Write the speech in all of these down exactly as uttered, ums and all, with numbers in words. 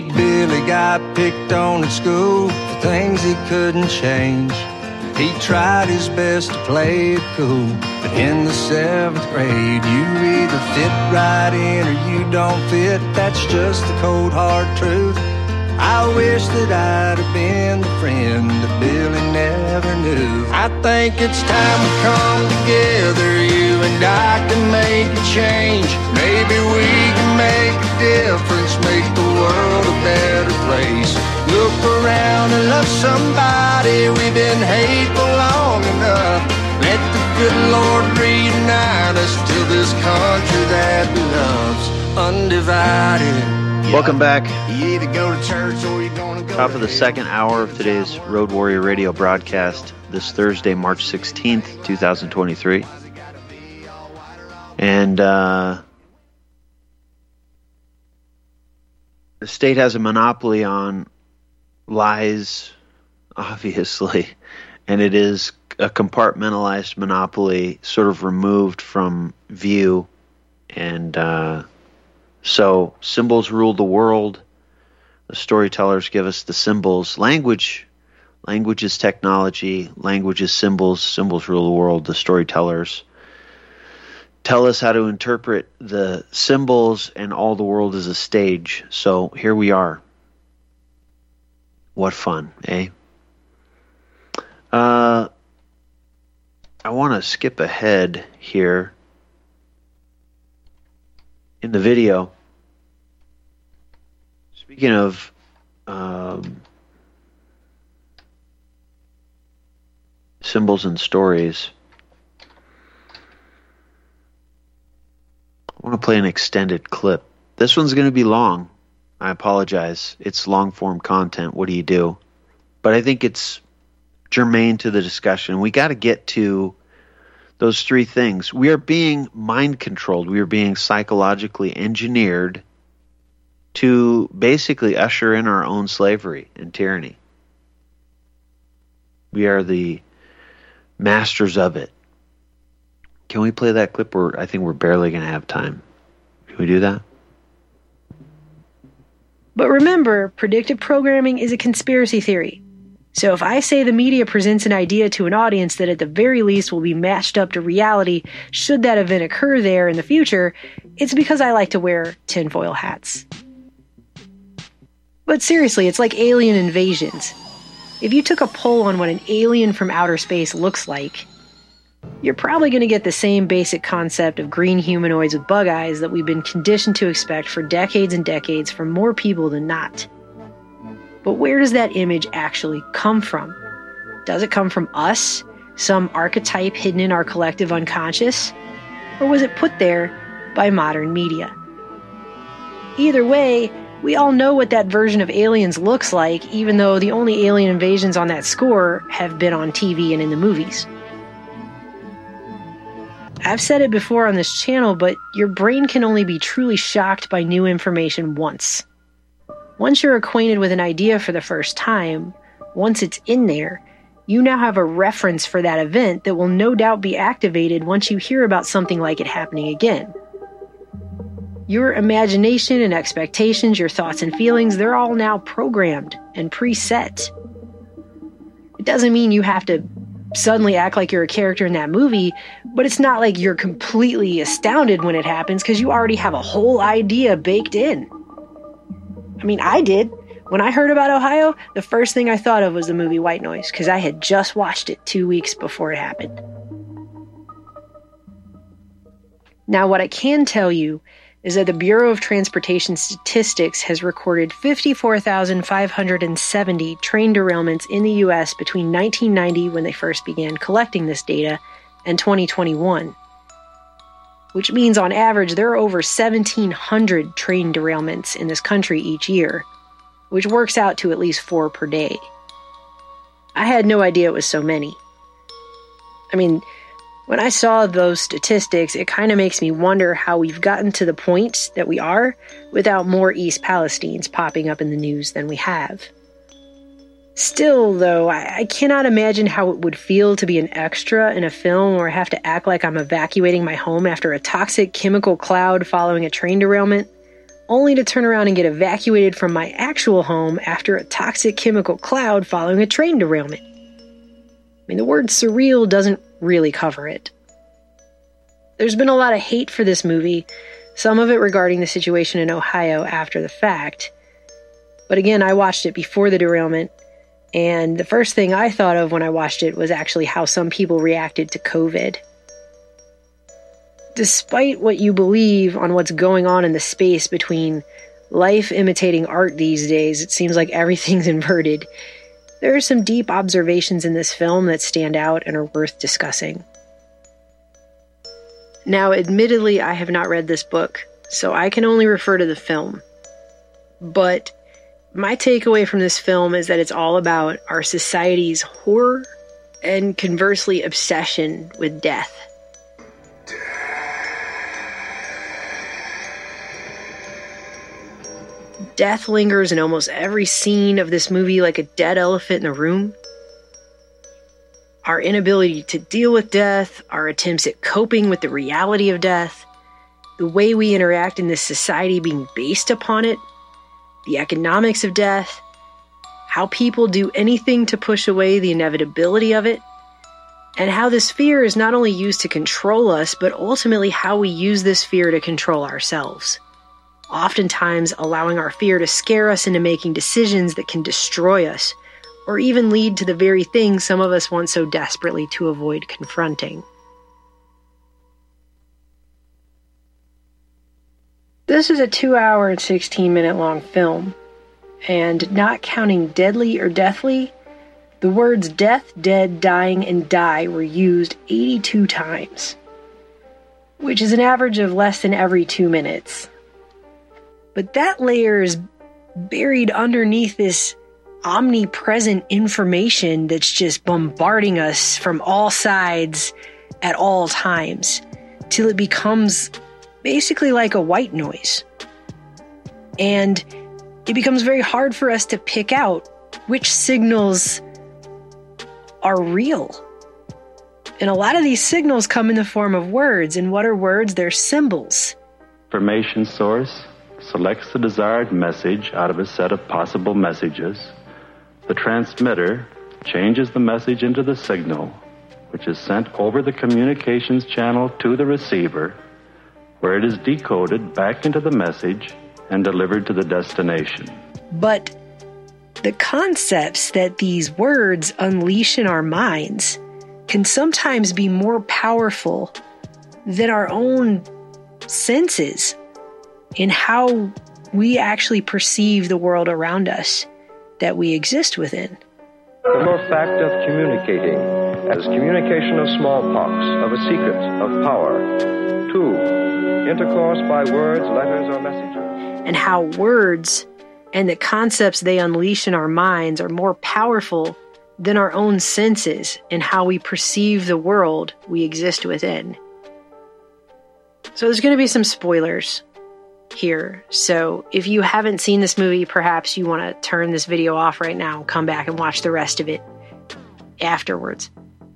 eight, Billy got picked on at school for things he couldn't change. He tried his best to play it cool, but in the seventh grade, you either fit right in or you don't fit. That's just the cold hard truth. I wish that I'd have been the friend that Billy never knew. I think it's time we come together, you and I can make a change. Maybe we can make a difference, make the world a better place. Look around and love somebody, we've been hateful long enough. Let the good Lord reunite us to this country that we love's undivided. Welcome back. You either go to church or you're gonna go Top of the second hour of today's Road Warrior Radio broadcast this Thursday, March sixteenth, twenty twenty-three. And uh, the state has a monopoly on lies, obviously, and it is a compartmentalized monopoly, sort of removed from view. And uh, so symbols rule the world. The storytellers give us the symbols. Language, language is technology. Language is symbols. Symbols rule the world. The storytellers tell us how to interpret the symbols, and all the world is a stage. So here we are. What fun, eh? Uh, I want to skip ahead here in the video. Speaking of um, symbols and stories, I want to play an extended clip. This one's going to be long. I apologize. It's long-form content. What do you do? But I think it's germane to the discussion. We got to get to those three things. We are being mind-controlled. We are being psychologically engineered to basically usher in our own slavery and tyranny. We are the masters of it. Can we play that clip? Or I think we're barely going to have time. Can we do that? But remember, predictive programming is a conspiracy theory. So if I say the media presents an idea to an audience that at the very least will be matched up to reality should that event occur there in the future, it's because I like to wear tinfoil hats. But seriously, it's like alien invasions. If you took a poll on what an alien from outer space looks like, you're probably going to get the same basic concept of green humanoids with bug eyes that we've been conditioned to expect for decades and decades from more people than not. But where does that image actually come from? Does it come from us, some archetype hidden in our collective unconscious? Or was it put there by modern media? Either way, we all know what that version of aliens looks like, even though the only alien invasions on that score have been on T V and in the movies. I've said it before on this channel, but your brain can only be truly shocked by new information once. Once you're acquainted with an idea for the first time, once it's in there, you now have a reference for that event that will no doubt be activated once you hear about something like it happening again. Your imagination and expectations, your thoughts and feelings, they're all now programmed and preset. It doesn't mean you have to suddenly act like you're a character in that movie, but it's not like you're completely astounded when it happens because you already have a whole idea baked in. I mean, I did. When I heard about Ohio, the first thing I thought of was the movie White Noise because I had just watched it two weeks before it happened. Now, what I can tell you is that the Bureau of Transportation Statistics has recorded fifty-four thousand five hundred seventy train derailments in the U S between nineteen ninety, when they first began collecting this data, and twenty twenty-one. Which means on average there are over seventeen hundred train derailments in this country each year, which works out to at least four per day. I had no idea it was so many. I mean, when I saw those statistics, it kind of makes me wonder how we've gotten to the point that we are without more East Palestines popping up in the news than we have. Still, though, I, I cannot imagine how it would feel to be an extra in a film where I have to act like I'm evacuating my home after a toxic chemical cloud following a train derailment, only to turn around and get evacuated from my actual home after a toxic chemical cloud following a train derailment. I mean, the word surreal doesn't really cover it. There's been a lot of hate for this movie, some of it regarding the situation in Ohio after the fact. But again, I watched it before the derailment, and the first thing I thought of when I watched it was actually how some people reacted to COVID. Despite what you believe on what's going on in the space between life imitating art these days, it seems like everything's inverted. There are some deep observations in this film that stand out and are worth discussing. Now, admittedly, I have not read this book, so I can only refer to the film. But my takeaway from this film is that it's all about our society's horror and, conversely, obsession with death. Death lingers in almost every scene of this movie like a dead elephant in the room. Our inability to deal with death, our attempts at coping with the reality of death, the way we interact in this society being based upon it, the economics of death, how people do anything to push away the inevitability of it, and how this fear is not only used to control us, but ultimately how we use this fear to control ourselves. Oftentimes allowing our fear to scare us into making decisions that can destroy us, or even lead to the very thing some of us want so desperately to avoid confronting. This is a two hour and sixteen minute long film, and not counting deadly or deathly, the words death, dead, dying, and die were used eighty-two times, which is an average of less than every two minutes. But that layer is buried underneath this omnipresent information that's just bombarding us from all sides at all times, till it becomes basically like a white noise. And it becomes very hard for us to pick out which signals are real. And a lot of these signals come in the form of words. And what are words? They're symbols. Information source selects the desired message out of a set of possible messages. The transmitter changes the message into the signal, which is sent over the communications channel to the receiver, where it is decoded back into the message and delivered to the destination. But the concepts that these words unleash in our minds can sometimes be more powerful than our own senses in how we actually perceive the world around us that we exist within. The mere fact of communicating as communication of smallpox, of a secret, of power. Two, intercourse by words, letters, or messages. And how words and the concepts they unleash in our minds are more powerful than our own senses in how we perceive the world we exist within. So there's going to be some spoilers here. So if you haven't seen this movie, perhaps you want to turn this video off right now, come back and watch the rest of it afterwards.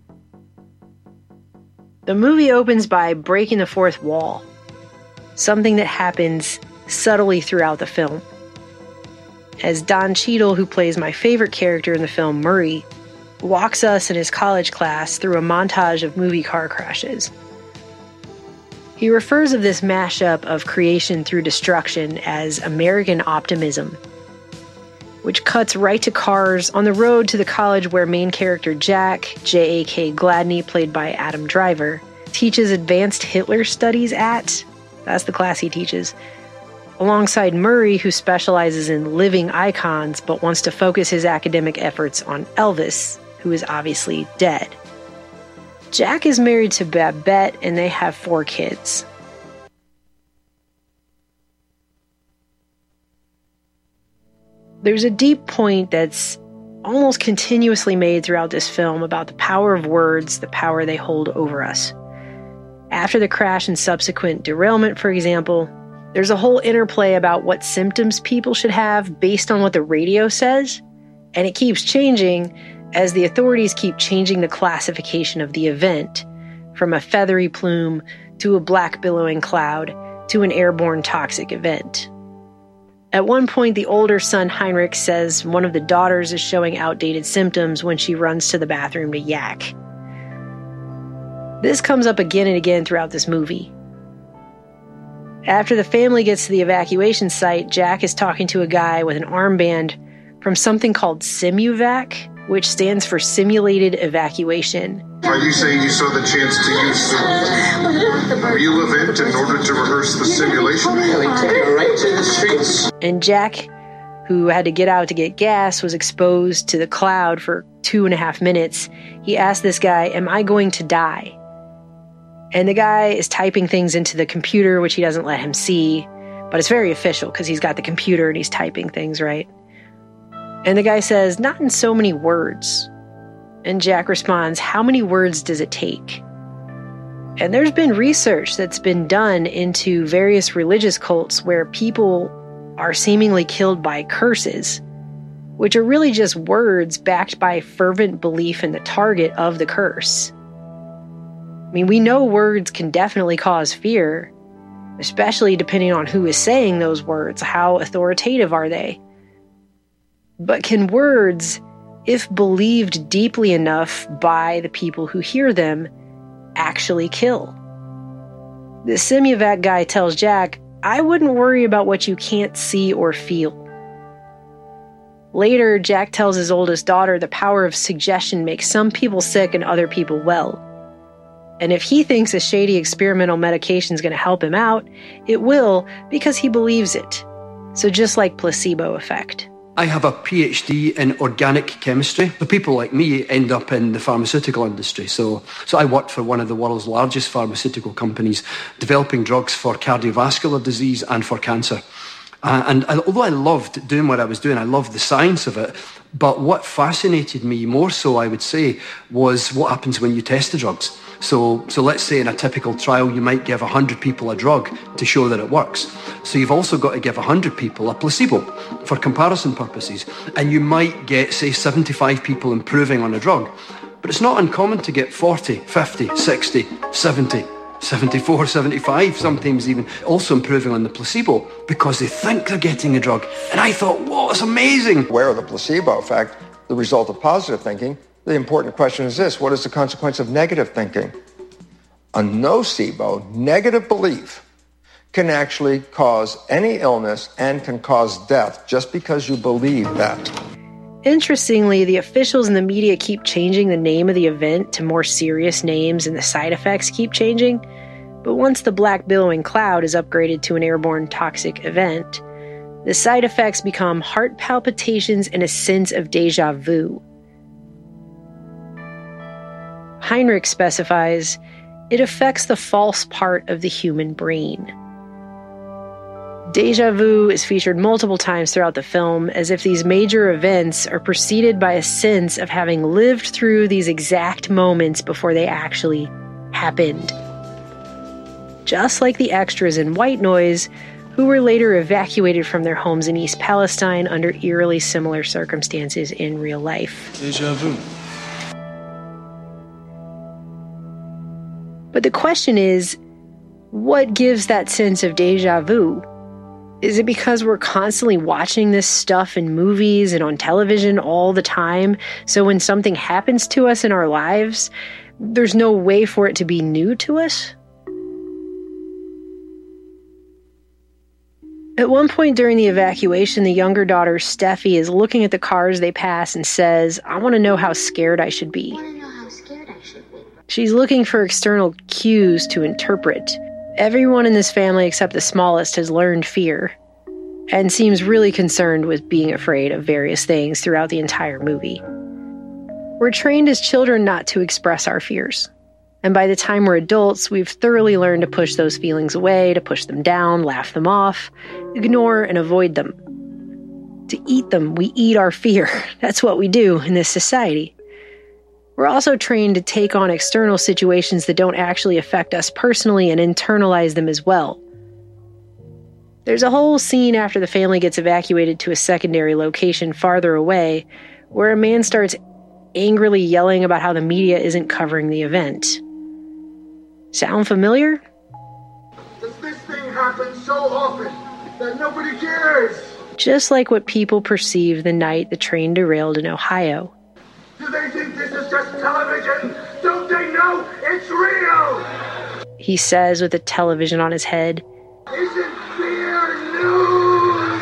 The movie opens by breaking the fourth wall, something that happens subtly throughout the film. As Don Cheadle, who plays my favorite character in the film, Murray, walks us and his college class through a montage of movie car crashes. He refers of this mashup of creation through destruction as American optimism, which cuts right to cars on the road to the college where main character Jack, J A K Gladney, played by Adam Driver, teaches advanced Hitler studies at. That's the class he teaches. Alongside Murray, who specializes in living icons but wants to focus his academic efforts on Elvis, who is obviously dead. Jack is married to Babette, and they have four kids. There's a deep point that's almost continuously made throughout this film about the power of words, the power they hold over us. After the crash and subsequent derailment, for example, there's a whole interplay about what symptoms people should have based on what the radio says, and it keeps changing as the authorities keep changing the classification of the event from a feathery plume to a black billowing cloud to an airborne toxic event. At one point, the older son, Heinrich, says one of the daughters is showing outdated symptoms when she runs to the bathroom to yak. This comes up again and again throughout this movie. After the family gets to the evacuation site, Jack is talking to a guy with an armband from something called SimuVac, which stands for Simulated Evacuation. Are you saying you saw the chance to use the real event in order to rehearse the simulation? We take her right to the streets. And Jack, who had to get out to get gas, was exposed to the cloud for two and a half minutes. He asked this guy, "Am I going to die?" And the guy is typing things into the computer, which he doesn't let him see. But it's very official because he's got the computer and he's typing things, right? And the guy says, "Not in so many words." And Jack responds, "How many words does it take?" And there's been research that's been done into various religious cults where people are seemingly killed by curses, which are really just words backed by fervent belief in the target of the curse. I mean, we know words can definitely cause fear, especially depending on who is saying those words. How authoritative are they? But can words, if believed deeply enough by the people who hear them, actually kill? The SimuVac guy tells Jack, "I wouldn't worry about what you can't see or feel." Later, Jack tells his oldest daughter the power of suggestion makes some people sick and other people well. And if he thinks a shady experimental medication is going to help him out, it will, because he believes it. So just like placebo effect. I have a P H D in organic chemistry. The people like me end up in the pharmaceutical industry. So, so I worked for one of the world's largest pharmaceutical companies, developing drugs for cardiovascular disease and for cancer. Uh, and I, although I loved doing what I was doing, I loved the science of it. But what fascinated me more so, I would say, was what happens when you test the drugs. So, so let's say in a typical trial, you might give one hundred people a drug to show that it works. So you've also got to give one hundred people a placebo for comparison purposes. And you might get, say, seventy-five people improving on a drug. But it's not uncommon to get forty, fifty, sixty, seventy, seventy-four, seventy-five, sometimes even also improving on the placebo because they think they're getting a drug. And I thought, whoa, it's amazing. Aware of the placebo effect, the result of positive thinking, the important question is this: what is the consequence of negative thinking? A nocebo, negative belief, can actually cause any illness and can cause death just because you believe that. Interestingly, the officials in the media keep changing the name of the event to more serious names and the side effects keep changing. But once the black billowing cloud is upgraded to an airborne toxic event, the side effects become heart palpitations and a sense of deja vu. Heinrich specifies, it affects the false part of the human brain. Deja vu is featured multiple times throughout the film, as if these major events are preceded by a sense of having lived through these exact moments before they actually happened. Just like the extras in White Noise, who were later evacuated from their homes in East Palestine under eerily similar circumstances in real life. Deja vu. But the question is, what gives that sense of deja vu? Is it because we're constantly watching this stuff in movies and on television all the time, so when something happens to us in our lives, there's no way for it to be new to us? At one point during the evacuation, the younger daughter, Steffi, is looking at the cars they pass and says, "I want to know how scared I should be." She's looking for external cues to interpret. Everyone in this family except the smallest has learned fear and seems really concerned with being afraid of various things throughout the entire movie. We're trained as children not to express our fears. And by the time we're adults, we've thoroughly learned to push those feelings away, to push them down, laugh them off, ignore and avoid them. To eat them, we eat our fear. That's what we do in this society. We're also trained to take on external situations that don't actually affect us personally and internalize them as well. There's a whole scene after the family gets evacuated to a secondary location farther away where a man starts angrily yelling about how the media isn't covering the event. Sound familiar? Does this thing happen so often that nobody cares? just like what people perceived the night the train derailed in Ohio. Do they think this is just television? Don't they know it's real? He says with a television on his head. Isn't fear news?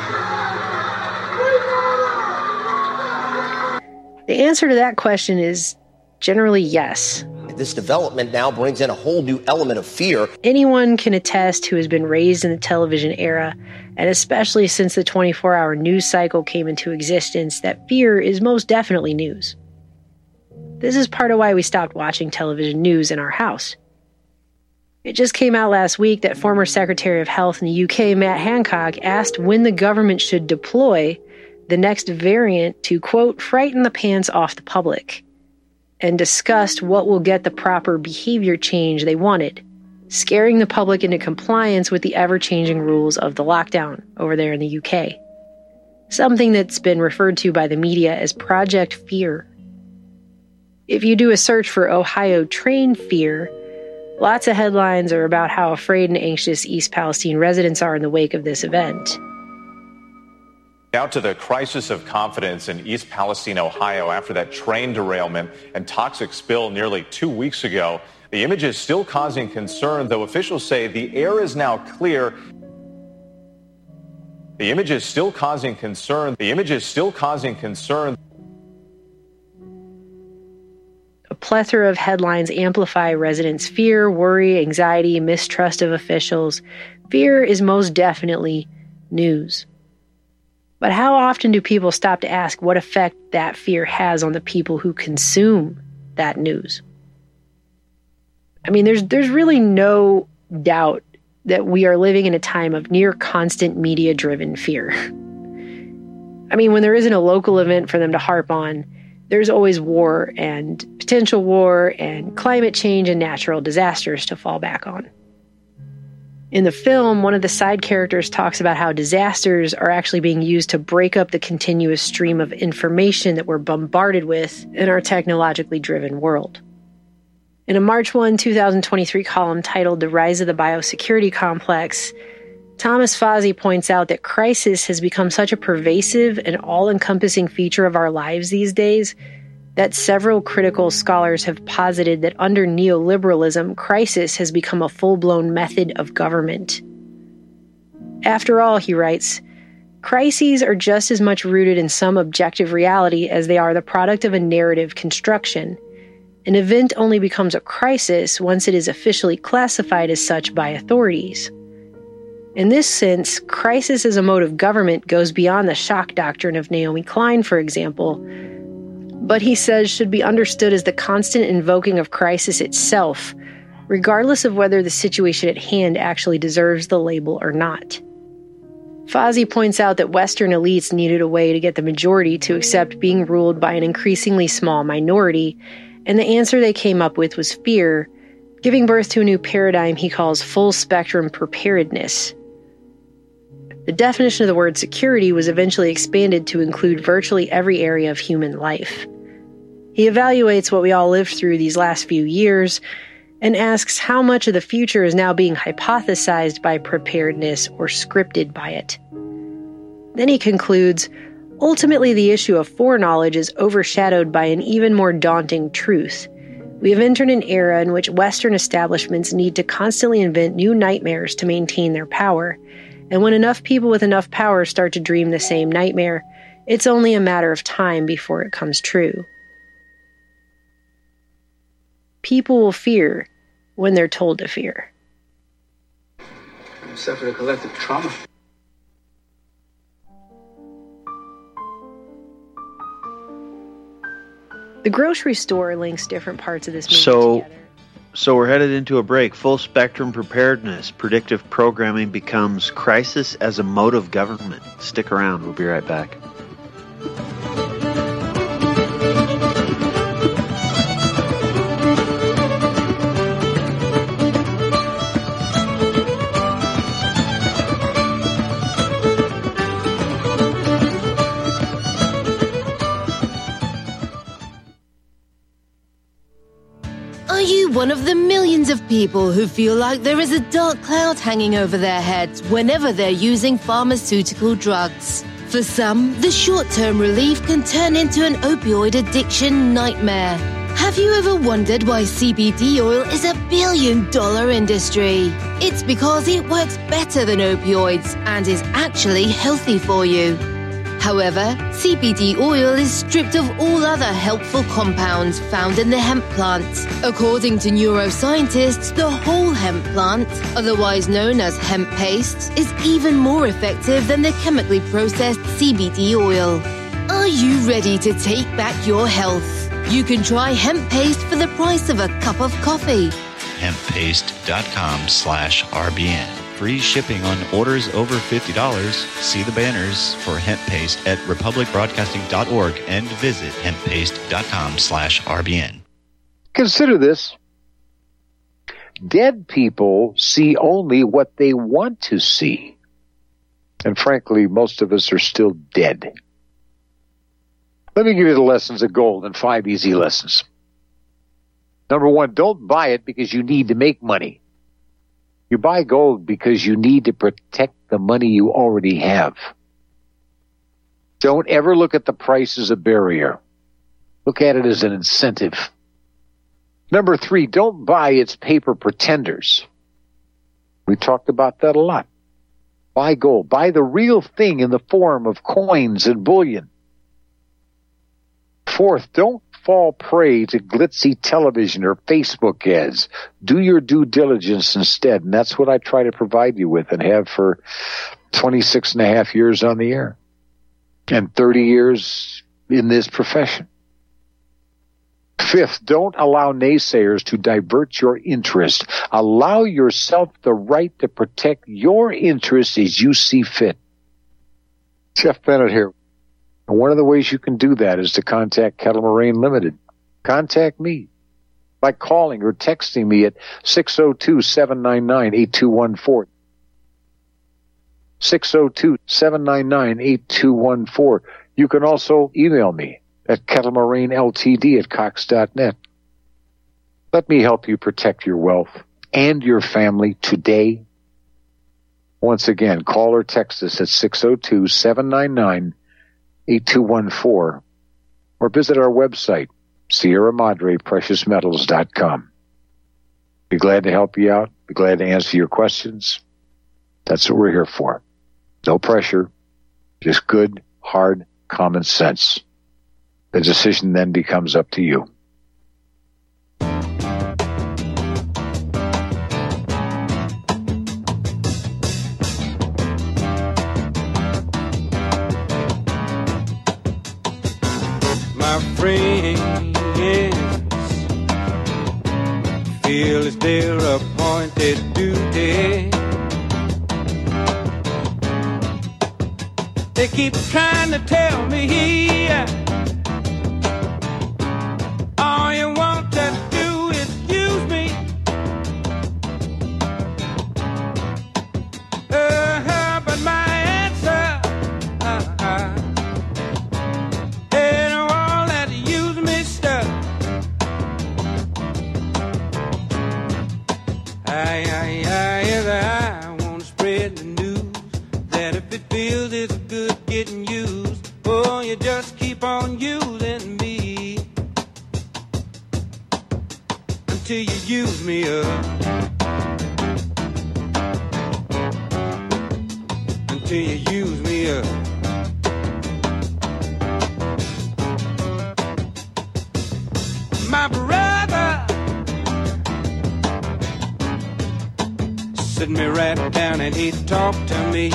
The answer to that question is generally yes. This development now brings in a whole new element of fear. Anyone can attest who has been raised in the television era, and especially since the twenty-four hour news cycle came into existence, that fear is most definitely news. This is part of why we stopped watching television news in our house. It just came out last week that former Secretary of Health in the U K, Matt Hancock, asked when the government should deploy the next variant to, quote, frighten the pants off the public, and discussed what will get the proper behavior change they wanted, scaring the public into compliance with the ever-changing rules of the lockdown over there in the U K. Something that's been referred to by the media as Project Fear. If you do a search for Ohio train fear, lots of headlines are about how afraid and anxious East Palestine residents are in the wake of this event. Now to the crisis of confidence in East Palestine, Ohio, after that train derailment and toxic spill nearly two weeks ago. The image is still causing concern, though officials say the air is now clear. The image is still causing concern. The image is still causing concern. A plethora of headlines amplify residents' fear, worry, anxiety, mistrust of officials. Fear is most definitely news. But how often do people stop to ask what effect that fear has on the people who consume that news? I mean, there's there's really no doubt that we are living in a time of near constant media-driven fear. I mean, when there isn't a local event for them to harp on, there's always war and potential war and climate change and natural disasters to fall back on. In the film, one of the side characters talks about how disasters are actually being used to break up the continuous stream of information that we're bombarded with in our technologically driven world. In a March first, twenty twenty-three column titled The Rise of the Biosecurity Complex, Thomas Fazzi points out that crisis has become such a pervasive and all-encompassing feature of our lives these days that several critical scholars have posited that under neoliberalism, crisis has become a full-blown method of government. After all, he writes, crises are just as much rooted in some objective reality as they are the product of a narrative construction. An event only becomes a crisis once it is officially classified as such by authorities. In this sense, crisis as a mode of government goes beyond the shock doctrine of Naomi Klein, for example, but he says should be understood as the constant invoking of crisis itself, regardless of whether the situation at hand actually deserves the label or not. Fazzi points out that Western elites needed a way to get the majority to accept being ruled by an increasingly small minority, and the answer they came up with was fear, giving birth to a new paradigm he calls full-spectrum preparedness. The definition of the word security was eventually expanded to include virtually every area of human life. He evaluates what we all lived through these last few years and asks how much of the future is now being hypothesized by preparedness or scripted by it. Then he concludes, ultimately the issue of foreknowledge is overshadowed by an even more daunting truth. We have entered an era in which Western establishments need to constantly invent new nightmares to maintain their power. And when enough people with enough power start to dream the same nightmare, it's only a matter of time before it comes true. People will fear when they're told to fear. You suffered a collective trauma. The grocery store links different parts of this movie so, together. So we're headed into a break. Full spectrum preparedness. Predictive programming becomes crisis as a mode of government. Stick around. We'll be right back. One of the millions of people who feel like there is a dark cloud hanging over their heads whenever they're using pharmaceutical drugs. For some, the short-term relief can turn into an opioid addiction nightmare. Have you ever wondered why C B D oil is a billion-dollar industry? It's because it works better than opioids and is actually healthy for you. However, C B D oil is stripped of all other helpful compounds found in the hemp plant. According to neuroscientists, the whole hemp plant, otherwise known as hemp paste, is even more effective than the chemically processed C B D oil. Are you ready to take back your health? You can try hemp paste for the price of a cup of coffee. hemppaste.com slash RBN. Free shipping on orders over fifty dollars. See the banners for hemp paste at republic broadcasting dot org and visit hemppaste.com slash RBN. Consider this. Dead people see only what they want to see. And frankly, most of us are still dead. Let me give you the lessons of gold in five easy lessons. Number one, don't buy it because you need to make money. You buy gold because you need to protect the money you already have. Don't ever look at the price as a barrier. Look at it as an incentive. Number three, don't buy its paper pretenders. We talked about that a lot. Buy gold. Buy the real thing in the form of coins and bullion. Fourth, don't fall prey to glitzy television or Facebook ads. Do your due diligence instead, and that's what I try to provide you with and have for twenty-six and a half years on the air and thirty years in this profession. Fifth, don't allow naysayers to divert your interest. Allow yourself the right to protect your interests as you see fit. Jeff Bennett here. And one of the ways you can do that is to contact Kettle Moraine Limited. Contact me by calling or texting me at six oh two, seven nine nine, eight two one four. six oh two, seven nine nine, eight two one four. You can also email me at kettlemoraineltd at cox dot net. Let me help you protect your wealth and your family today. Once again, call or text us at six oh two, seven nine nine, eight two one four or visit our website, Sierra Madre Precious Metals dot com. Be glad to help you out. Be glad to answer your questions. That's what we're here for. No pressure, just good, hard, common sense. The decision then becomes up to you. Friends feel it's their appointed duty. They keep trying to tell me all you want to do is use me. Uh-huh, but my answer uh-huh, I, I, I, I want to spread the news that if it feels it's good getting used, oh, you just keep on using me until you use me up, until you use me up. My brother sit me right down and he talked to me.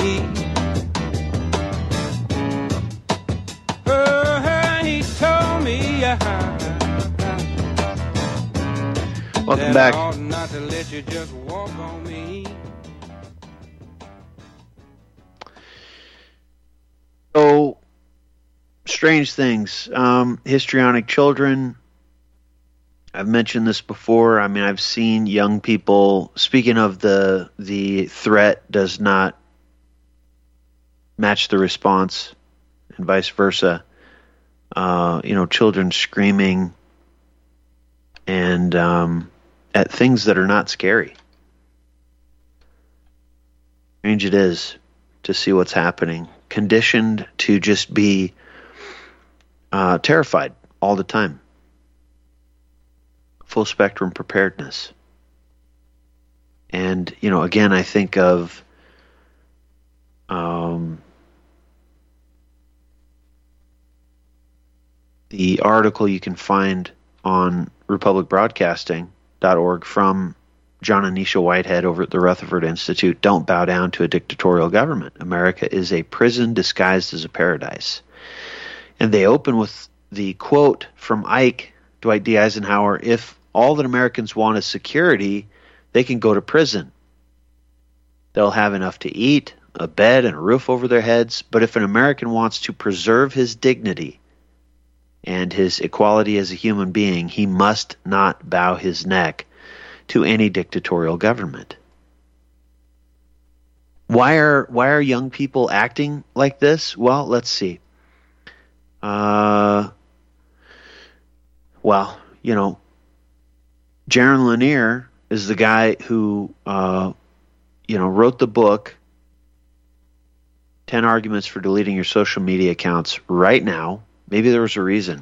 Oh, he told me uh, Welcome back. I ought not to let you just walk on me. So, strange things. Um, histrionic children. I've mentioned this before. I mean, I've seen young people, speaking of the the threat does not match the response and vice versa. Uh, you know, children screaming and um, at things that are not scary. Strange it is to see what's happening conditioned to just be uh, terrified all the time. Full spectrum preparedness. And, you know, again, I think of um, the article you can find on republic broadcasting dot org from John and Nisha Whitehead over at the Rutherford Institute. Don't bow down to a dictatorial government. America is a prison disguised as a paradise. And they open with the quote from Ike, Dwight D. Eisenhower, if all that Americans want is security, they can go to prison. They'll have enough to eat, a bed, and a roof over their heads. But if an American wants to preserve his dignity and his equality as a human being, he must not bow his neck to any dictatorial government. Why are why are young people acting like this? Well, let's see. Uh, well, you know, Jaron Lanier is the guy who, uh, you know, wrote the book, ten Arguments for Deleting Your Social Media Accounts Right Now. Maybe there was a reason.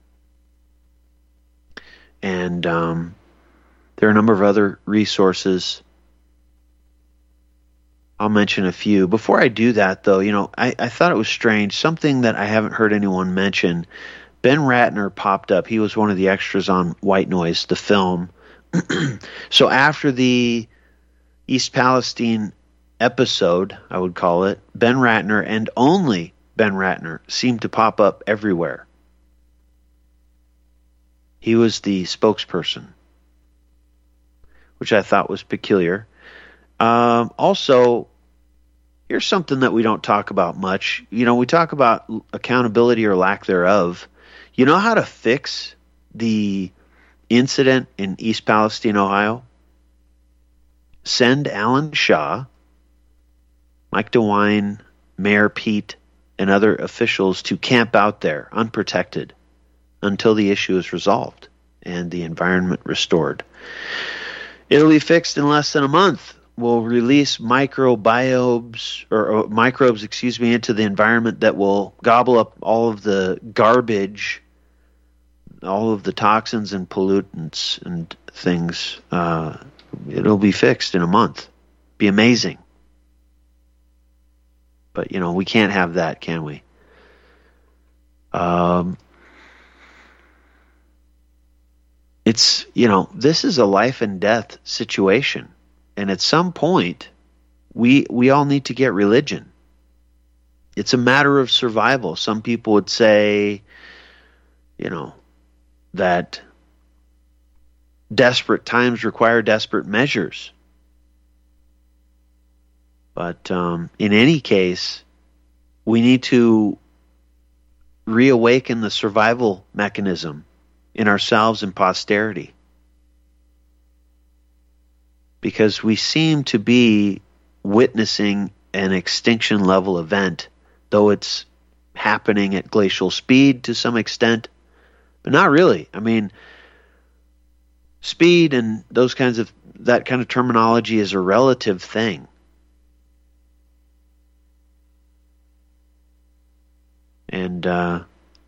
And um, there are a number of other resources. I'll mention a few. Before I do that, though, you know, I, I thought it was strange. Something that I haven't heard anyone mention. Ben Ratner popped up. He was one of the extras on White Noise, the film. So after the East Palestine episode, I would call it, Ben Ratner and only Ben Ratner seemed to pop up everywhere. He was the spokesperson, which I thought was peculiar. Um, also, here's something that we don't talk about much. You know, we talk about accountability or lack thereof. You know how to fix the incident in East Palestine, Ohio? Send Alan Shaw, Mike DeWine, Mayor Pete, and other officials to camp out there unprotected until the issue is resolved and the environment restored. It'll be fixed in less than a month. We'll release microbiomes or, or microbes, excuse me, into the environment that will gobble up all of the garbage, all of the toxins and pollutants and things. Uh, it'll be fixed in a month. Be amazing. But, you know, we can't have that, can we? Um, it's, you know, this is a life and death situation. And at some point, we we all need to get religion. It's a matter of survival. Some people would say, you know, that desperate times require desperate measures. But um, in any case, we need to reawaken the survival mechanism in ourselves and posterity. Because we seem to be witnessing an extinction level event, though it's happening at glacial speed to some extent, but not really. I mean, speed and those kinds of, that kind of terminology is a relative thing. And uh,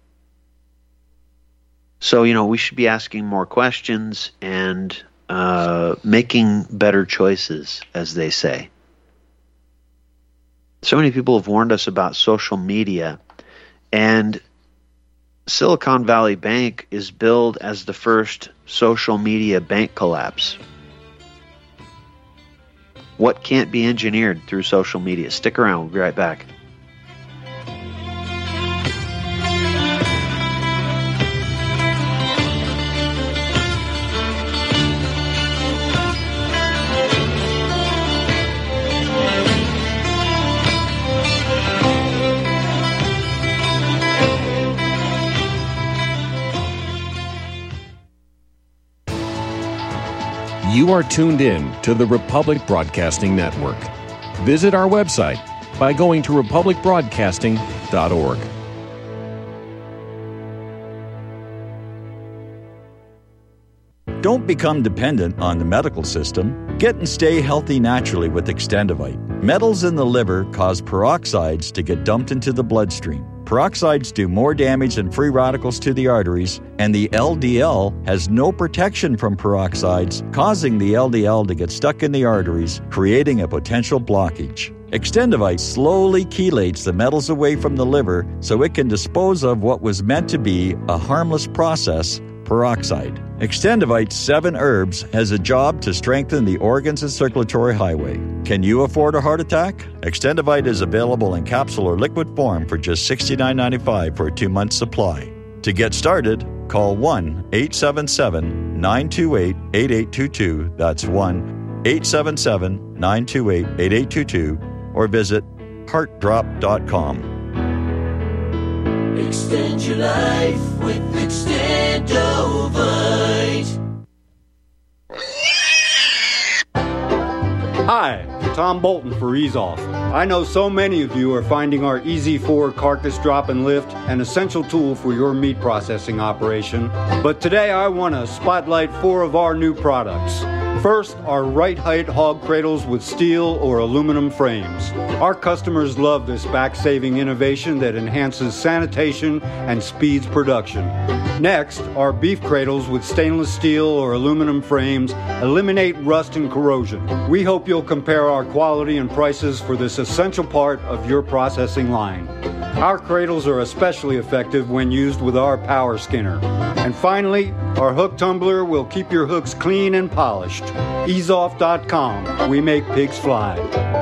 so, you know, we should be asking more questions and uh, making better choices, as they say. So many people have warned us about social media, and Silicon Valley Bank is billed as the first social media bank collapse. What can't be engineered through social media? Stick around. We'll be right back. You are tuned in to the Republic Broadcasting Network. Visit our website by going to republic broadcasting dot org. Don't become dependent on the medical system. Get and stay healthy naturally with Extendivite. Metals in the liver cause peroxides to get dumped into the bloodstream. Peroxides do more damage than free radicals to the arteries, and the L D L has no protection from peroxides, causing the L D L to get stuck in the arteries, creating a potential blockage. Extendivite slowly chelates the metals away from the liver so it can dispose of what was meant to be a harmless process, peroxide. Extendivite seven herbs has a job to strengthen the organs and circulatory highway. Can you afford a heart attack? Extendivite is available in capsule or liquid form for just sixty-nine ninety-five for a two-month supply. To get started, call one eight seven seven, nine two eight, eight eight two two. That's one eight seven seven, nine two eight, eight eight two two or visit heart drop dot com. Extend your life with Extendovite. Hi, Tom Bolton for Ease Off. I know so many of you are finding our Easy four carcass drop and lift an essential tool for your meat processing operation. But today I want to spotlight four of our new products. First, our right height hog cradles with steel or aluminum frames. Our customers love this back-saving innovation that enhances sanitation and speeds production. Next, our beef cradles with stainless steel or aluminum frames eliminate rust and corrosion. We hope you'll compare our quality and prices for this essential part of your processing line. Our cradles are especially effective when used with our power skinner. And finally, our hook tumbler will keep your hooks clean and polished. ease off dot com. We make pigs fly.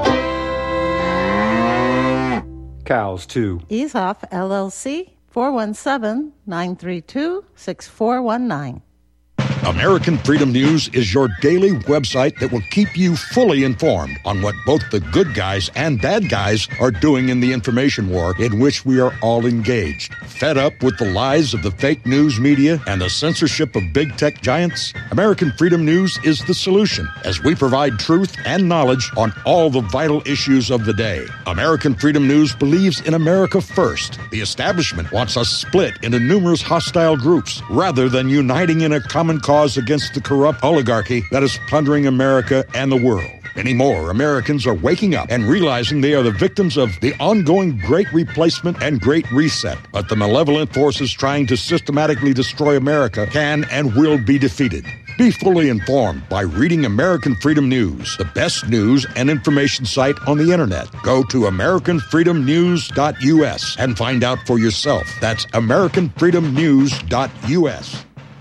Cows, too. Ease Off, L L C, four one seven, nine three two, six four one nine. American Freedom News is your daily website that will keep you fully informed on what both the good guys and bad guys are doing in the information war in which we are all engaged. Fed up with the lies of the fake news media and the censorship of big tech giants? American Freedom News is the solution, as we provide truth and knowledge on all the vital issues of the day. American Freedom News believes in America first. The establishment wants us split into numerous hostile groups rather than uniting in a common cause against the corrupt oligarchy that is plundering America and the world. Many more Americans are waking up and realizing they are the victims of the ongoing Great Replacement and Great Reset. But the malevolent forces trying to systematically destroy America can and will be defeated. Be fully informed by reading American Freedom News, the best news and information site on the internet. Go to american freedom news dot u s and find out for yourself. That's american freedom news dot u s.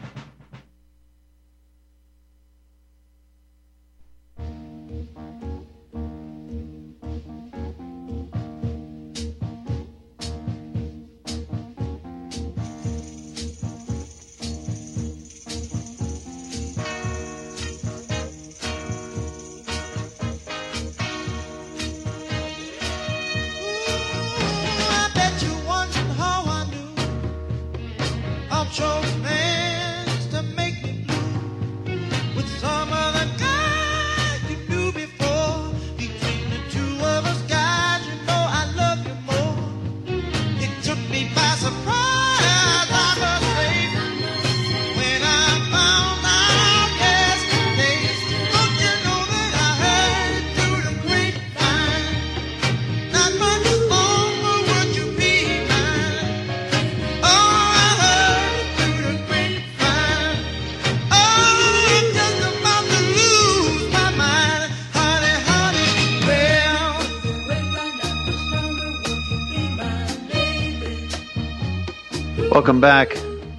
Welcome back.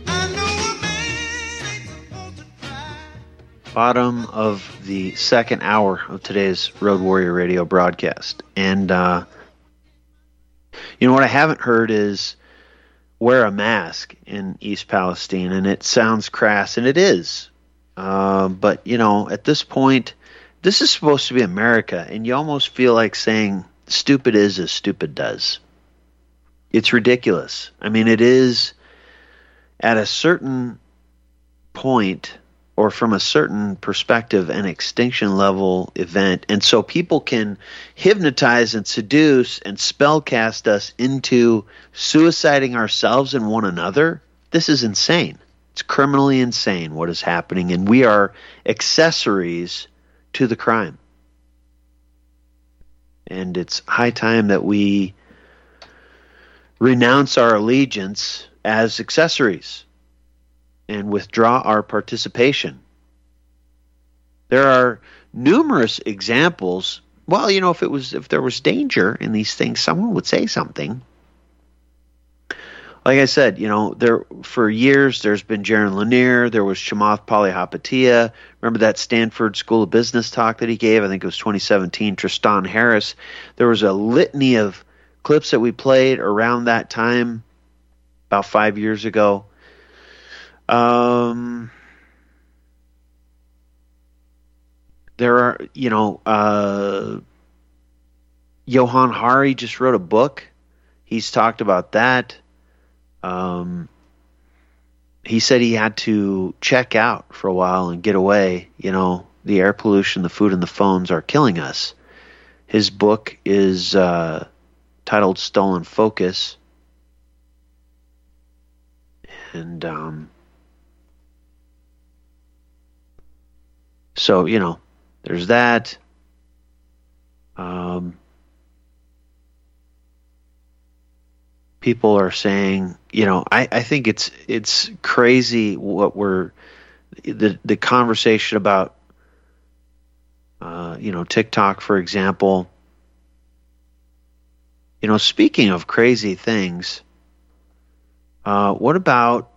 Bottom of the second hour of today's Road Warrior Radio broadcast. And, uh, you know, what I haven't heard is wear a mask in East Palestine. And it sounds crass, and it is. Uh, but, you know, at this point, this is supposed to be America. And you almost feel like saying stupid is as stupid does. It's ridiculous. I mean, it is at a certain point or from a certain perspective an extinction level event. And so people can hypnotize and seduce and spellcast us into suiciding ourselves and one another. This is insane. It's criminally insane what is happening, and we are accessories to the crime. And it's high time that we renounce our allegiance as accessories and withdraw our participation. There are numerous examples. Well, you know, if it was if there was danger in these things, someone would say something. Like I said, you know, there for years there's been Jaron Lanier, there was Chamath Palihapitiya. Remember that Stanford School of Business talk that he gave? I think it was twenty seventeen. Tristan Harris. There was a litany of clips that we played around that time, about five years ago. Um, there are, you know, uh, Johan Hari just wrote a book. He's talked about that. Um, he said he had to check out for a while and get away. You know, the air pollution, the food, and the phones are killing us. His book is uh, titled Stolen Focus. And um, so, you know, there's that. Um, people are saying, you know, I, I think it's it's crazy what we're the the conversation about, uh, you know, TikTok, for example. You know, speaking of crazy things, uh, what about,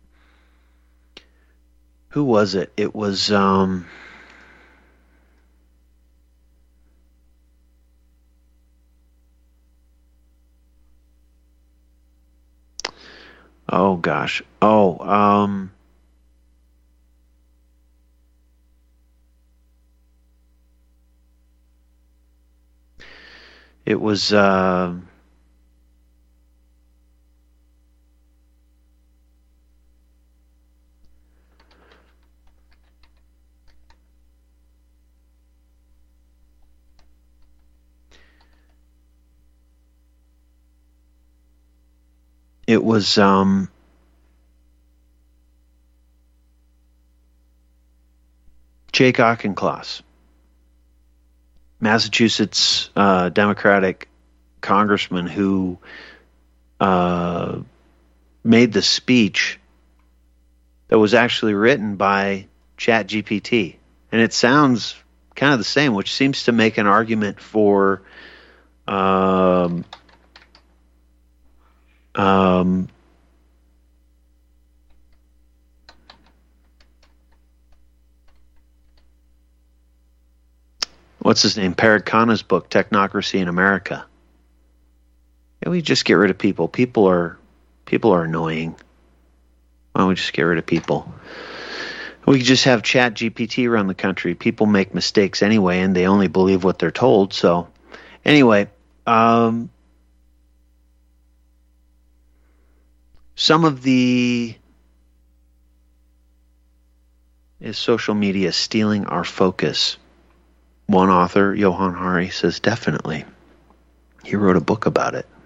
who was it? It was, um, oh gosh, oh, um, it was, uh, it was, um, Jake Auchincloss, Massachusetts uh, Democratic congressman who uh, made the speech that was actually written by ChatGPT. And it sounds kind of the same, which seems to make an argument for um, um, what's his name? Parag Khanna's book, Technocracy in America. And we just get rid of people. People are people are annoying. Why don't we just get rid of people? We could just have Chat G P T run the country. People make mistakes anyway, and they only believe what they're told. So, anyway, um, some of the is social media stealing our focus. One author, Johan Hari, says definitely. He wrote a book about it.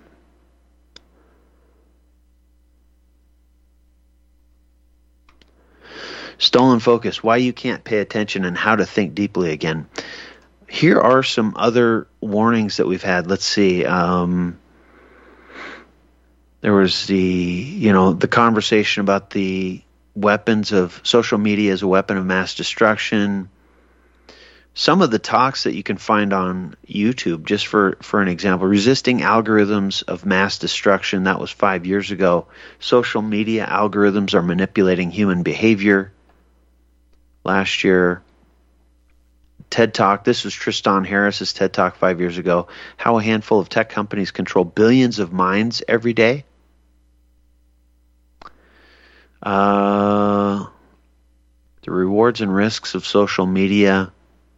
Stolen focus, why you can't pay attention and how to think deeply again. Here are some other warnings that we've had. Let's see. Um, there was the, you know, the conversation about the weapons of social media as a weapon of mass destruction. Some of the talks that you can find on YouTube, just for, for an example, resisting algorithms of mass destruction, that was five years ago. Social media algorithms are manipulating human behavior. Last year, TED Talk, this was Tristan Harris's TED Talk five years ago, how a handful of tech companies control billions of minds every day. Uh, the rewards and risks of social media.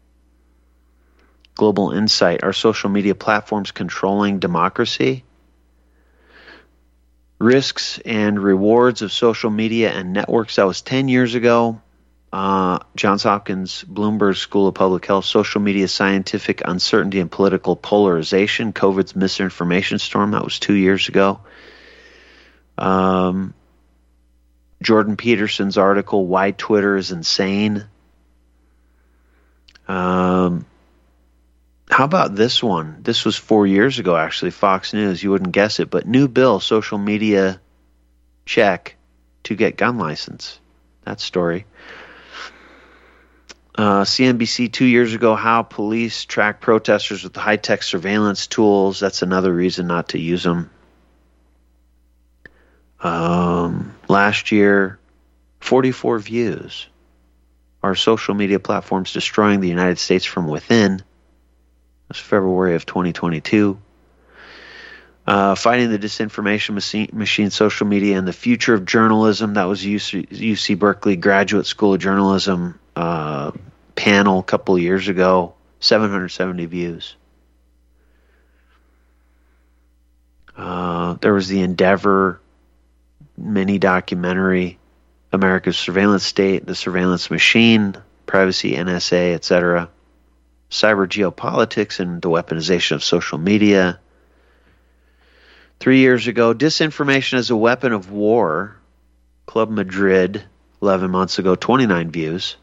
Global Insight, are social media platforms controlling democracy? Risks and rewards of social media and networks, that was ten years ago. Uh, Johns Hopkins Bloomberg School of Public Health, social media scientific uncertainty and political polarization, COVID's misinformation storm, that was two years ago. Um, Jordan Peterson's article, Why Twitter is Insane. Um, How about this one? This was four years ago, actually, Fox News. You wouldn't guess it, but new bill, social media check to get gun license. That story. Uh, C N B C two years ago, how police track protesters with high-tech surveillance tools. That's another reason not to use them. Um, last year, forty-four views. Are social media platforms destroying the United States from within? That's February of twenty twenty-two. Uh, fighting the disinformation machine, machine, social media, and the future of journalism. That was U C, U C Berkeley Graduate School of Journalism uh, panel a couple of years ago. seven hundred seventy views. Uh, there was the Endeavor mini documentary, America's Surveillance State, the Surveillance Machine, Privacy, N S A, et cetera. Cyber Geopolitics and the Weaponization of Social Media. Three years ago, Disinformation as a Weapon of War, Club Madrid, eleven months ago, twenty-nine views.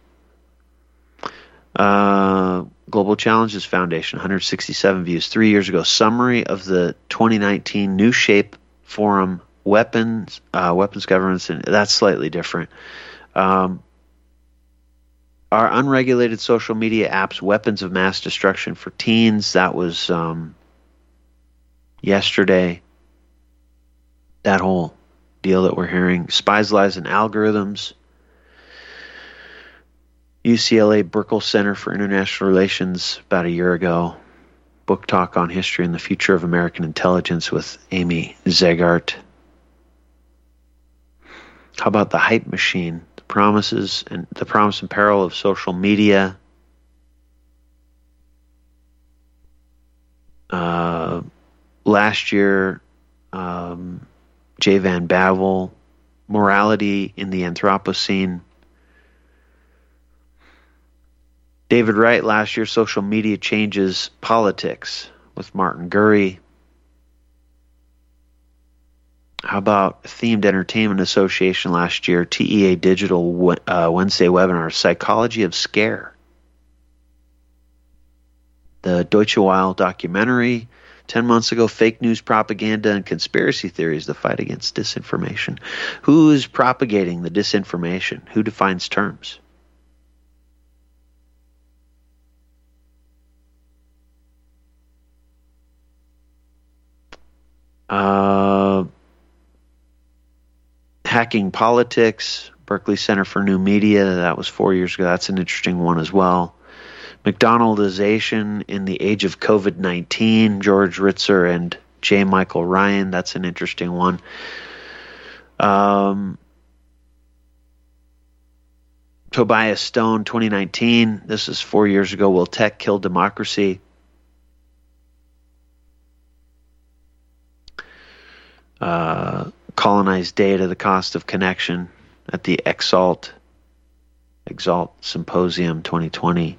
Uh, Global Challenges Foundation, one hundred sixty-seven views. Three years ago, Summary of the twenty nineteen New Shape Forum, Weapons, uh, Weapons Governance, and that's slightly different. Um, our unregulated social media apps, Weapons of Mass Destruction for Teens, that was um, yesterday. That whole deal that we're hearing. Spies, Lies, and Algorithms. U C L A Burkle Center for International Relations about a year ago. Book talk on history and the future of American intelligence with Amy Zegart. How about the hype machine? The promises and the promise and peril of social media. Uh, last year, um, Jay Van Bavel, Morality in the Anthropocene. David Wright, last year, Social Media Changes Politics with Martin Gurry. How about Themed Entertainment Association last year, T E A Digital uh, Wednesday webinar, Psychology of Scare. The Deutsche Welle documentary, ten months ago, Fake News, Propaganda, and Conspiracy Theories, the fight against disinformation. Who is propagating the disinformation? Who defines terms? Uh, Hacking Politics, Berkeley Center for New Media, that was four years ago. That's an interesting one as well. McDonaldization in the Age of COVID nineteen, George Ritzer and J. Michael Ryan, that's an interesting one. Um, Tobias Stone, twenty nineteen, this is four years ago, Will Tech Kill Democracy? Uh, colonized data, the cost of connection at the Exalt Exalt Symposium twenty twenty.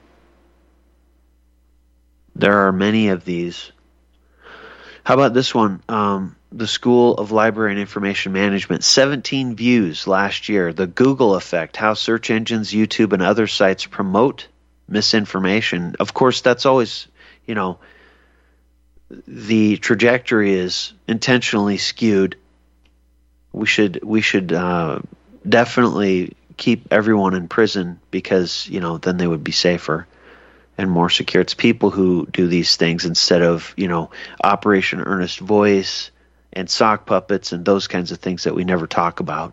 There are many of these. How about this one? Um, the School of Library and Information Management, seventeen views last year. The Google Effect, how search engines, YouTube, and other sites promote misinformation. Of course, that's always, you know, the trajectory is intentionally skewed. We should we should uh, definitely keep everyone in prison because, you know, then they would be safer and more secure. It's people who do these things instead of, you know, Operation Earnest Voice and sock puppets and those kinds of things that we never talk about.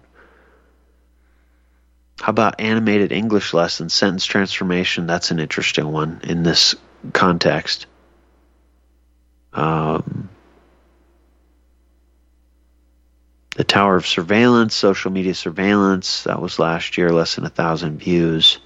How about animated English lessons, sentence transformation? That's an interesting one in this context. Um, the Tower of Surveillance, social media surveillance, that was last year, less than a thousand views.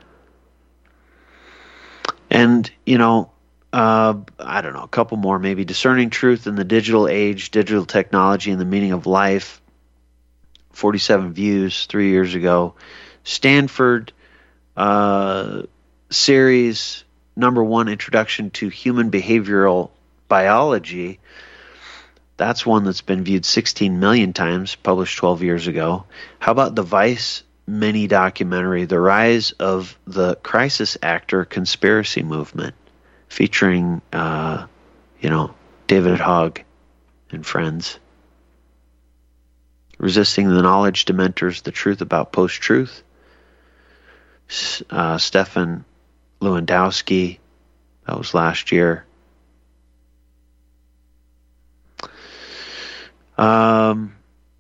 And, you know, uh, I don't know, a couple more maybe. Discerning Truth in the Digital Age, Digital Technology and the Meaning of Life, forty-seven views three years ago. Stanford uh, series, number one, Introduction to Human Behavioral Biology. That's one that's been viewed sixteen million times, published twelve years ago. How about the Vice mini documentary, The Rise of the Crisis Actor Conspiracy Movement? featuring, uh, you know, David Hogg and friends. Resisting the Knowledge Dementors, The Truth About Post-Truth. Uh, Stefan Lewandowski, that was last year. Um,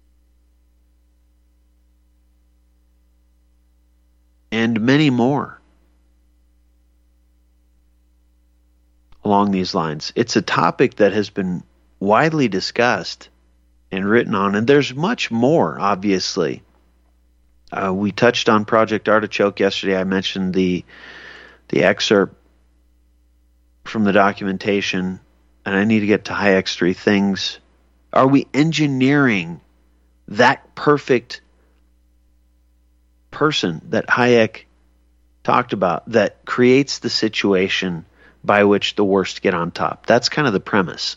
and many more along these lines. It's a topic that has been widely discussed and written on, and there's much more, obviously. Uh, we touched on Project Artichoke yesterday. I mentioned the the excerpt from the documentation, and I need to get to Hayek's three things. Are we engineering that perfect person that Hayek talked about that creates the situation by which the worst get on top? That's kind of the premise.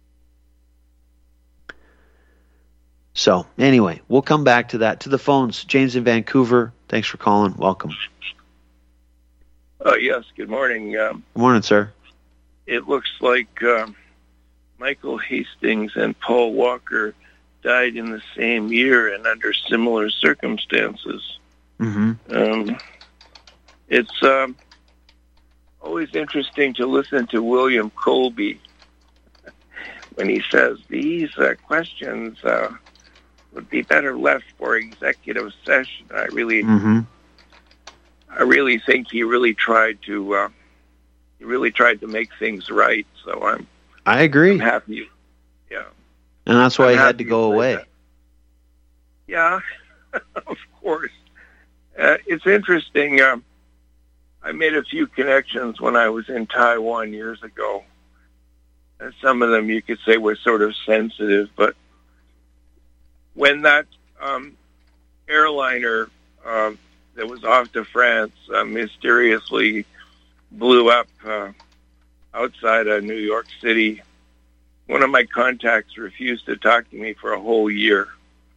So, anyway, we'll come back to that. To the phones, James in Vancouver. Thanks for calling. Welcome. Uh, yes, good morning. Um, Good morning, sir. It looks like um, Michael Hastings and Paul Walker died in the same year and under similar circumstances. Mm-hmm. Um, it's um, always interesting to listen to William Colby when he says these uh, questions uh, would be better left for executive session. I really, mm-hmm. I really think he really tried to, uh, he really tried to make things right. So I'm, I agree. I'm happy. Yeah, and that's why I'm he had to happy go with away. that. Yeah, of course. Uh, it's interesting. Um, I made a few connections when I was in Taiwan years ago. And some of them you could say were sort of sensitive, but when that um, airliner um, that was off to France uh, mysteriously blew up uh, outside of New York City, one of my contacts refused to talk to me for a whole year.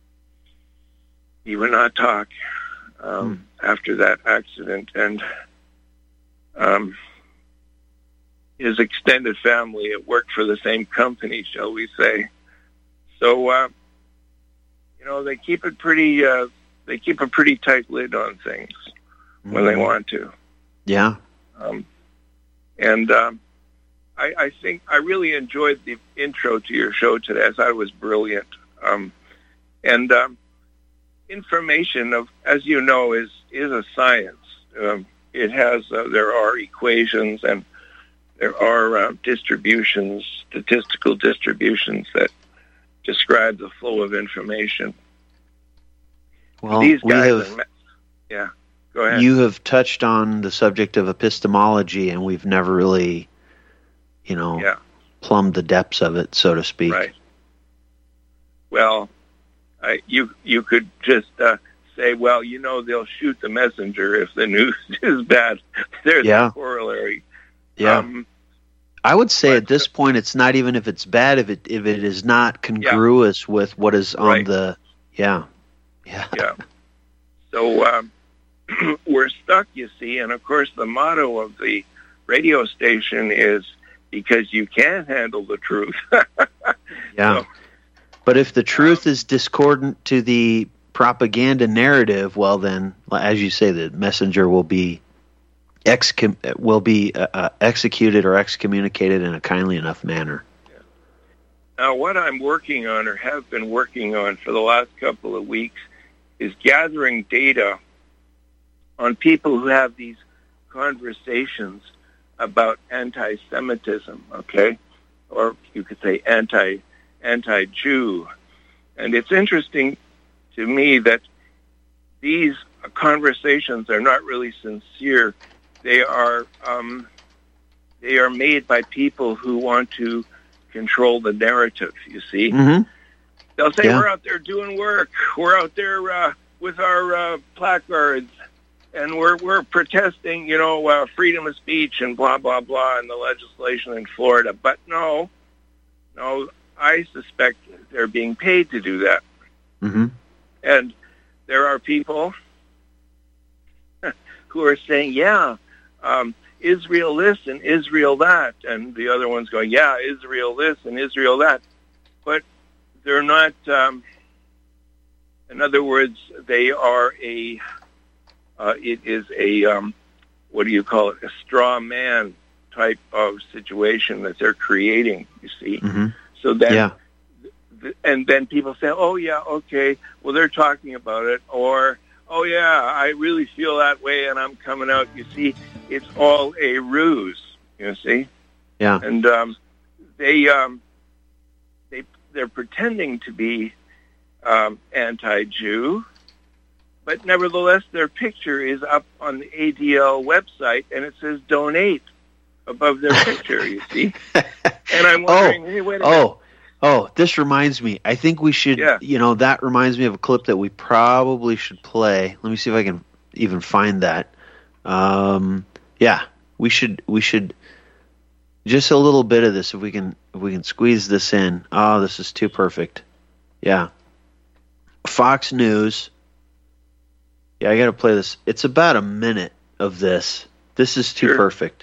He would not talk um, hmm. after that accident, and um, his extended family had worked for the same company, shall we say. So, uh, you know, they keep it pretty, uh, they keep a pretty tight lid on things mm-hmm. when they want to. Yeah. Um, and um, I, I think I really enjoyed the intro to your show today. I thought it was brilliant. Um, and um, information, of, as you know, is, is a science. Um, it has, uh, there are equations and there are uh, distributions, statistical distributions that describe the flow of information. Well, These we guys have, are, yeah, go ahead. You have touched on the subject of epistemology, and we've never really, you know, yeah. plumbed the depths of it, so to speak. Right. Well, I, you you could just uh, say, well, you know, they'll shoot the messenger if the news is bad. There's yeah. a corollary. Yeah. Um, I would say at this point, it's not even if it's bad, if it if it is not congruous yeah. with what is on right. the, yeah, yeah. Yeah. So um, we're stuck, you see, and of course the motto of the radio station is because you can't handle the truth. yeah. So, but if the truth um, is discordant to the propaganda narrative, well then, as you say, the messenger will be Excom- will be uh, uh, executed or excommunicated in a kindly enough manner. Yeah. Now, what I'm working on, or have been working on for the last couple of weeks, is gathering data on people who have these conversations about anti-Semitism, okay? Or you could say anti, anti-Jew. And it's interesting to me that these conversations are not really sincere. They are um, they are made by people who want to control the narrative, you see. Mm-hmm. They'll say, yeah. we're out there doing work. We're out there uh, with our uh, placards, and we're we're protesting, you know, uh, freedom of speech and blah, blah, blah, and the legislation in Florida. But no, no, I suspect they're being paid to do that. Mm-hmm. And there are people who are saying, yeah, um, Israel this and Israel that, and the other one's going, yeah, Israel this and Israel that, but they're not. Um, in other words, they are a. Uh, it is a um, what do you call it? A straw man type of situation that they're creating. You see, mm-hmm. so then, yeah. th- and then people say, "Oh yeah, okay, well they're talking about it," or "Oh yeah, I really feel that way, and I'm coming out." You see, it's all a ruse. You see, yeah, and um, they um, they they're pretending to be um, anti-Jew, but nevertheless, their picture is up on the A D L website, and it says "donate" above their picture. You see, and I'm wondering, oh, hey, wait a minute. oh. Oh, this reminds me. I think we should, yeah. you know, that reminds me of a clip that we probably should play. Let me see if I can even find that. Um, yeah, we should, we should, just a little bit of this, if we can, if we can squeeze this in. Oh, this is too perfect. Yeah. Fox News. Yeah, I got to play this. It's about a minute of this. This is too sure. perfect.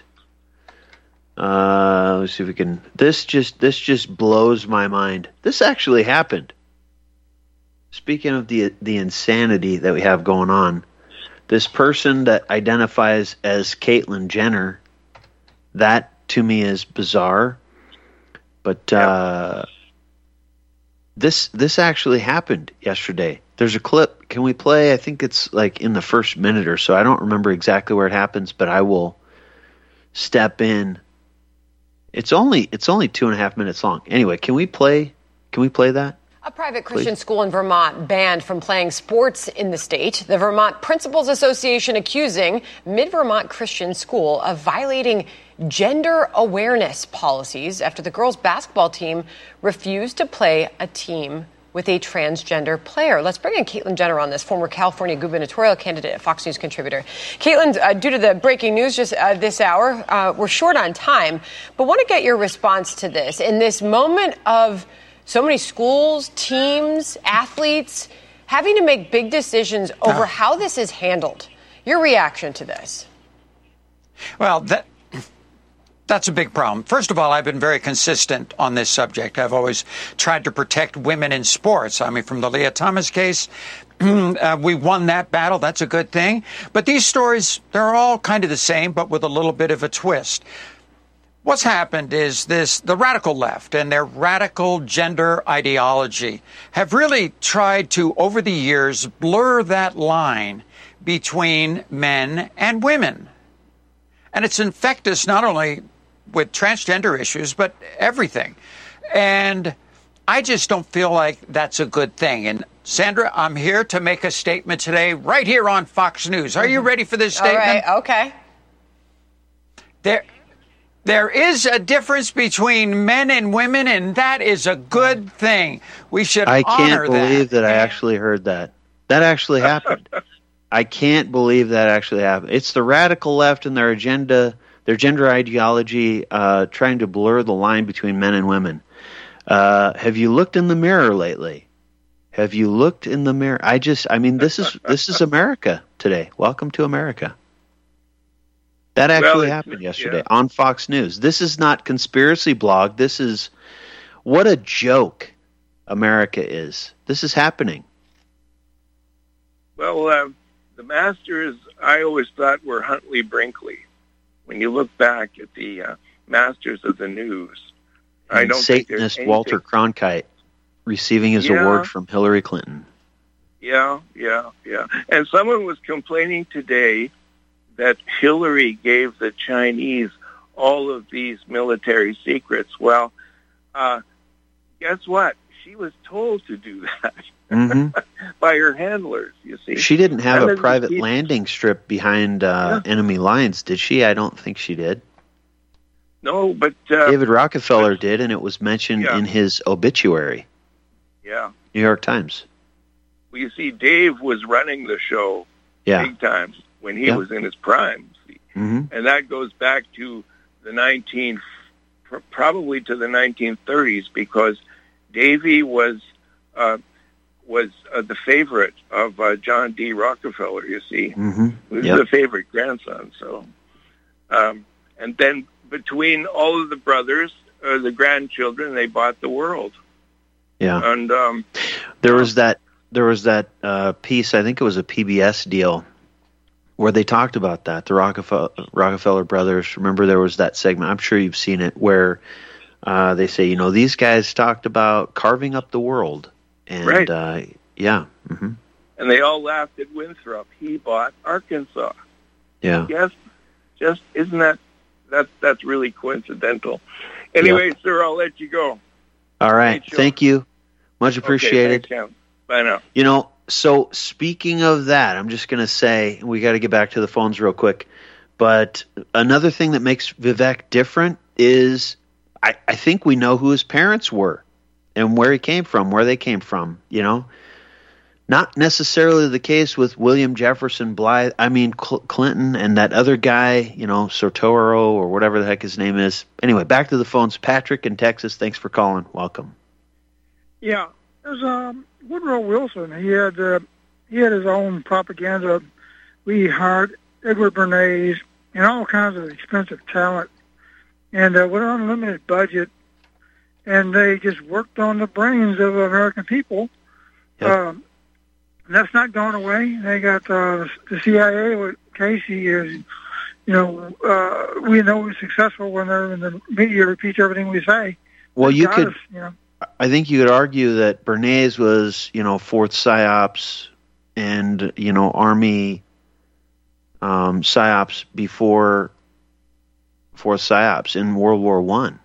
Uh, let's see if we can. This just this just blows my mind. This actually happened. Speaking of the the insanity that we have going on, this person that identifies as Caitlyn Jenner, that to me is bizarre. But uh, this this actually happened yesterday. There's a clip. Can we play? I think it's like in the first minute or so. I don't remember exactly where it happens, but I will step in. It's only it's only two and a half minutes long. Anyway, can we play? Can we play that? A private Christian Please. school in Vermont banned from playing sports in the state. The Vermont Principals Association accusing Mid-Vermont Christian School of violating gender awareness policies after the girls' basketball team refused to play a team with a transgender player. Let's bring in Caitlyn Jenner on this, former California gubernatorial candidate, Fox News contributor. Caitlyn, uh, due to the breaking news just uh, this hour, uh, we're short on time, but want to get your response to this. In this moment of so many schools, teams, athletes having to make big decisions over uh, how this is handled, your reaction to this? Well, that... That's a big problem. First of all, I've been very consistent on this subject. I've always tried to protect women in sports. I mean, from the Leah Thomas case, uh, we won that battle. That's a good thing. But these stories, they're all kind of the same, but with a little bit of a twist. What's happened is this, the radical left and their radical gender ideology have really tried to, over the years, blur that line between men and women. And it's infected us not only with transgender issues, but everything. And I just don't feel like that's a good thing. And Sandra, I'm here to make a statement today, right here on Fox News. Are you ready for this statement? All right, okay. There, there is a difference between men and women, and that is a good thing. We should I honor can't believe that, that I actually heard that. That actually happened. I can't believe that actually happened. It's the radical left and their agenda, their gender ideology, uh, trying to blur the line between men and women. Uh, have you looked in the mirror lately? Have you looked in the mirror? I just, I mean, this is this is America today. Welcome to America. That actually well, happened yesterday yeah. on Fox News. This is not conspiracy blog. This is what a joke America is. This is happening. Well, uh, the Masters, I always thought were Huntley Brinkley. When you look back at the uh, Masters of the News, and I don't Satanist think there's Walter Cronkite receiving his yeah. award from Hillary Clinton. Yeah, yeah, yeah. And someone was complaining today that Hillary gave the Chinese all of these military secrets. Well, uh, guess what? She was told to do that mm-hmm. by her handlers, you see. She didn't have and a private keep... landing strip behind uh, yeah. enemy lines, did she? I don't think she did. No, but... Uh, David Rockefeller but, did, and it was mentioned yeah. in his obituary. Yeah. New York Times. Well, you see, Dave was running the show yeah. big time when he yeah. was in his prime. See? Mm-hmm. And that goes back to the nineteen, probably to the nineteen thirties, because Davy was uh, was uh, the favorite of uh, John D. Rockefeller, you see. Mm-hmm. He was yep. the favorite grandson, so... Um, and then between all of the brothers, or the grandchildren, they bought the world. Yeah. And um, there was that there was that uh, piece, I think it was a P B S deal, where they talked about that, the Rockefeller, Rockefeller brothers. Remember, there was that segment, I'm sure you've seen it, where uh, they say, you know, these guys talked about carving up the world. And, right. uh, yeah. Mm-hmm. And they all laughed at Winthrop. He bought Arkansas. Yeah. Yes. Just, isn't that, that that's really coincidental. Anyway, yep. sir, I'll let you go. All right. Thank you. Much appreciated. Okay, thanks, Bye now. You know, so speaking of that, I'm just going to say, we got to get back to the phones real quick. But another thing that makes Vivek different is I, I think we know who his parents were and where he came from, where they came from, you know. Not necessarily the case with William Jefferson Blythe, I mean Cl- Clinton and that other guy, you know, Soetoro or whatever the heck his name is. Anyway, back to the phones. Patrick in Texas, thanks for calling. Welcome. Yeah, there's um, Woodrow Wilson. He had uh, he had his own propaganda. We hired Edward Bernays and all kinds of expensive talent, and uh, with an unlimited budget, and they just worked on the brains of American people. Yep. Um, and that's not going away. They got uh, the C I A with Casey is, you know, uh, we know we're successful when they're in the media repeats everything we say. Well, They you got could. us, you know. I think you could argue that Bernays was, you know, fourth PSYOPs and, you know, Army um, PSYOPs before fourth PSYOPs in World War One.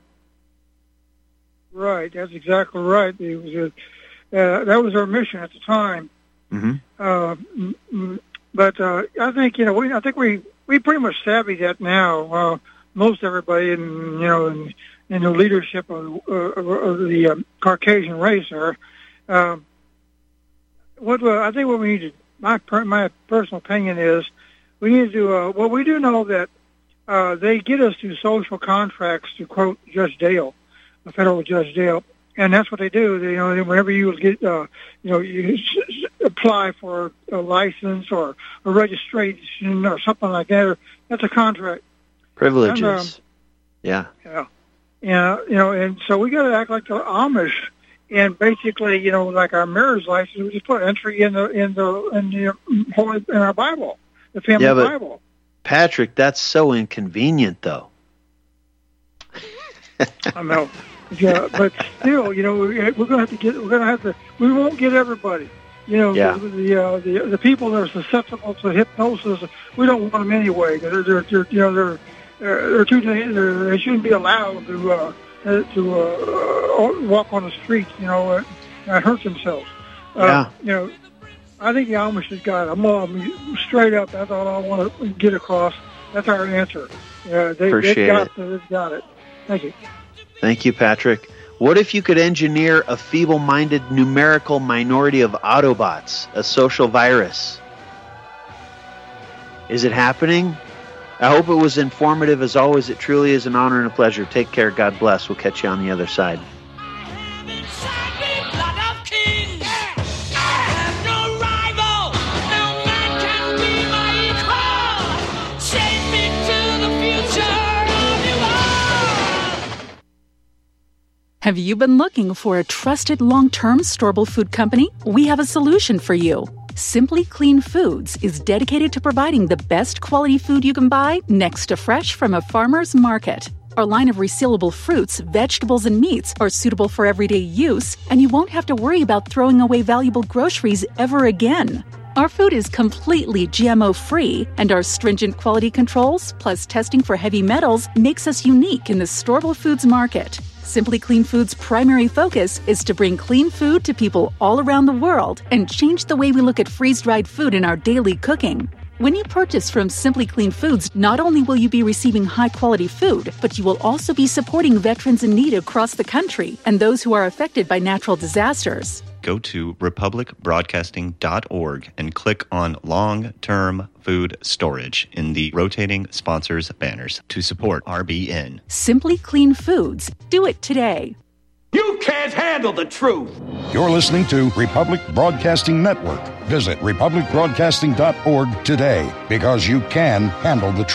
Right, that's exactly right. It was a, uh, that was our mission at the time. Mm-hmm. Uh, mm, mm, but uh, I think you know we I think we, we pretty much savvy that now. Uh, most everybody in you know in, in the leadership of, uh, of the um, Caucasian race are. Um, what uh, I think what we need to my per, my personal opinion is we need to do. Uh, well, we do know that uh, they get us to social contracts, to quote Judge Dale, the federal Judge Dale. And that's what they do. They, you know, whenever you get, uh, you know, you s- apply for a license or a registration or something like that, or, that's a contract. Privileges. And, um, yeah. Yeah. Yeah. You know, and so we got to act like the Amish, and basically, you know, like our marriage license, we just put entry in the in the in the holy in our Bible, the family Yeah, but Bible. Patrick, that's so inconvenient, though. I know. Yeah, but still, you know, we're going to have to get. We're going to have to. We won't get everybody. You know, Yeah. the the, uh, the the people that are susceptible to hypnosis. We don't want them anyway. They're, they're, they're you know, they're they're, they're too. They're, they shouldn't be allowed to uh, to uh, walk on the streets. You know, uh, and hurt themselves. Uh, Yeah. You know, I think the Amish has got it. I'm, I'm straight up. That's all I want to get across. That's our answer. Yeah, they, Appreciate they've got it. it. They've got it. Thank you. Thank you, Patrick. What if you could engineer a feeble-minded numerical minority of Autobots, a social virus? Is it happening? I hope it was informative. As always, it truly is an honor and a pleasure. Take care. God bless. We'll catch you on the other side. Have you been looking for a trusted long-term storable food company? We have a solution for you. Simply Clean Foods is dedicated to providing the best quality food you can buy next to fresh from a farmer's market. Our line of resealable fruits, vegetables, and meats are suitable for everyday use, and you won't have to worry about throwing away valuable groceries ever again. Our food is completely G M O-free, and our stringent quality controls, plus testing for heavy metals, makes us unique in the storable foods market. Simply Clean Foods' primary focus is to bring clean food to people all around the world and change the way we look at freeze-dried food in our daily cooking. When you purchase from Simply Clean Foods, not only will you be receiving high-quality food, but you will also be supporting veterans in need across the country and those who are affected by natural disasters. Go to republic broadcasting dot org and click on Long-Term Food Storage in the rotating sponsors banners to support R B N. Simply Clean Foods. Do it today. You can't handle the truth. You're listening to Republic Broadcasting Network. Visit republic broadcasting dot org today because you can handle the truth.